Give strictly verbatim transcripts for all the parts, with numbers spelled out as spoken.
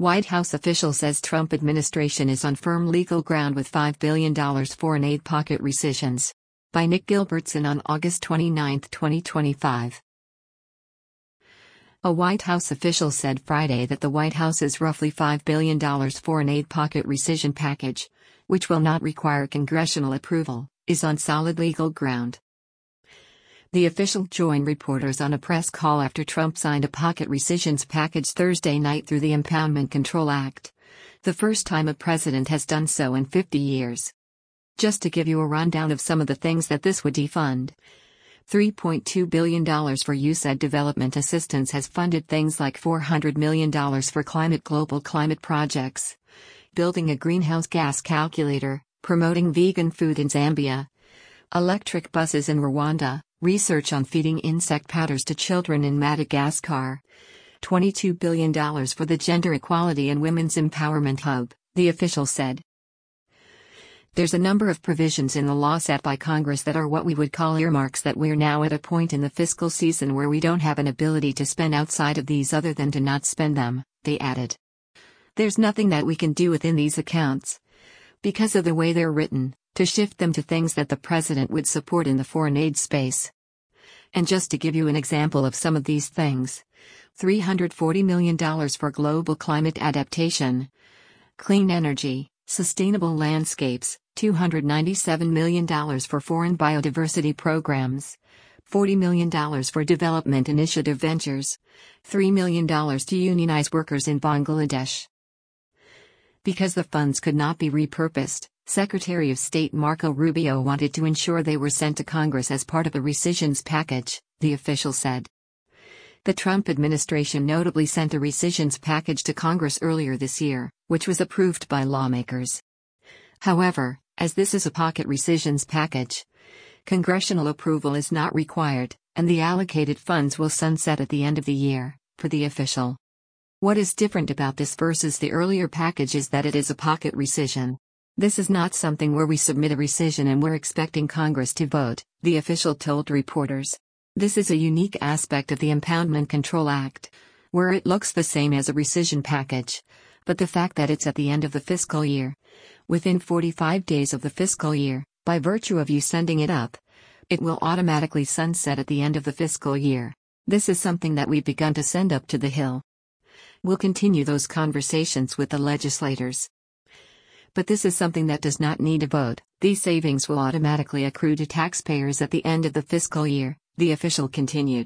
White House official says Trump administration is on firm legal ground with five billion dollars foreign aid pocket rescissions. By Nick Gilbertson on August twenty-ninth, twenty twenty-five. A White House official said Friday that the White House's roughly five billion dollars foreign aid pocket rescission package, which will not require congressional approval, is on solid legal ground. The official joined reporters on a press call after Trump signed a pocket rescissions package Thursday night through the Impoundment Control Act, the first time a president has done so in fifty years. Just to give you a rundown of some of the things that this would defund. three point two billion dollars for U S A I D development assistance has funded things like four hundred million dollars for climate global climate projects, building a greenhouse gas calculator, promoting vegan food in Zambia, electric buses in Rwanda, research on feeding insect powders to children in Madagascar, twenty-two billion dollars for the Gender Equality and Women's Empowerment Hub, the official said. There's a number of provisions in the law set by Congress that are what we would call earmarks that we're now at a point in the fiscal season where we don't have an ability to spend outside of these other than to not spend them, they added. There's nothing that we can do within these accounts, because of the way they're written, to shift them to things that the president would support in the foreign aid space. And just to give you an example of some of these things, three hundred forty million dollars for global climate adaptation, clean energy, sustainable landscapes, two hundred ninety-seven million dollars for foreign biodiversity programs, forty million dollars for development initiative ventures, three million dollars to unionize workers in Bangladesh. Because the funds could not be repurposed, Secretary of State Marco Rubio wanted to ensure they were sent to Congress as part of a rescissions package, the official said. The Trump administration notably sent a rescissions package to Congress earlier this year, which was approved by lawmakers. However, as this is a pocket rescissions package, congressional approval is not required, and the allocated funds will sunset at the end of the year, per the official. What is different about this versus the earlier package is that it is a pocket rescission. This is not something where we submit a rescission and we're expecting Congress to vote, the official told reporters. This is a unique aspect of the Impoundment Control Act, where it looks the same as a rescission package, but the fact that it's at the end of the fiscal year, within forty-five days of the fiscal year, by virtue of you sending it up, it will automatically sunset at the end of the fiscal year. This is something that we've begun to send up to the Hill. We'll continue those conversations with the legislators. But this is something that does not need a vote. These savings will automatically accrue to taxpayers at the end of the fiscal year, the official continued.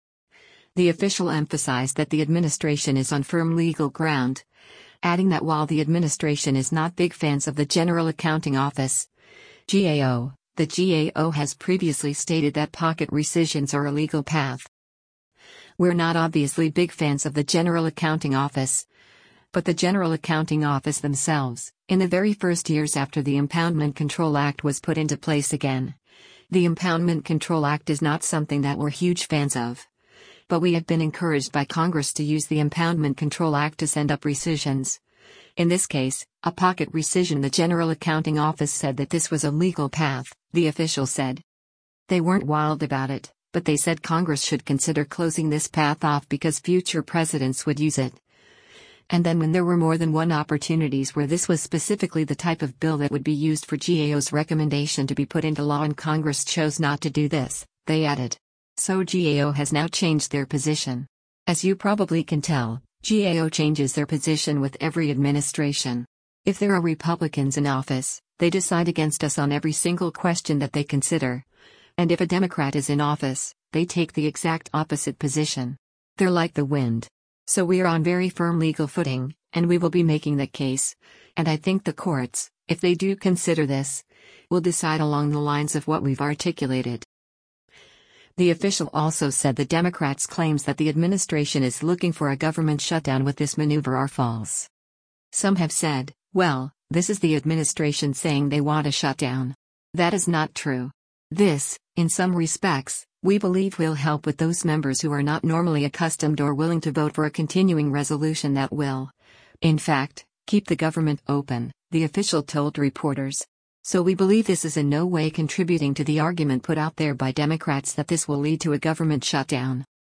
The official emphasized that the administration is on firm legal ground, adding that while the administration is not big fans of the General Accounting Office, G A O, the G A O has previously stated that pocket rescissions are a legal path. We're not obviously big fans of the General Accounting Office, but the General Accounting Office themselves, in the very first years after the Impoundment Control Act was put into place again. The Impoundment Control Act is not something that we're huge fans of. But we have been encouraged by Congress to use the Impoundment Control Act to send up rescissions. In this case, a pocket rescission. The General Accounting Office said that this was a legal path, the official said. They weren't wild about it, but they said Congress should consider closing this path off because future presidents would use it. And then when there were more than one opportunities where this was specifically the type of bill that would be used for G A O's recommendation to be put into law and Congress chose not to do this, they added. So G A O has now changed their position. As you probably can tell, G A O changes their position with every administration. If there are Republicans in office, they decide against us on every single question that they consider. And if a Democrat is in office, they take the exact opposite position. They're like the wind. So we are on very firm legal footing, and we will be making that case. And I think the courts, if they do consider this, will decide along the lines of what we've articulated. The official also said the Democrats' claims that the administration is looking for a government shutdown with this maneuver are false. Some have said, well, this is the administration saying they want a shutdown. That is not true. This, in some respects, we believe will help with those members who are not normally accustomed or willing to vote for a continuing resolution that will, in fact, keep the government open, the official told reporters. So we believe this is in no way contributing to the argument put out there by Democrats that this will lead to a government shutdown.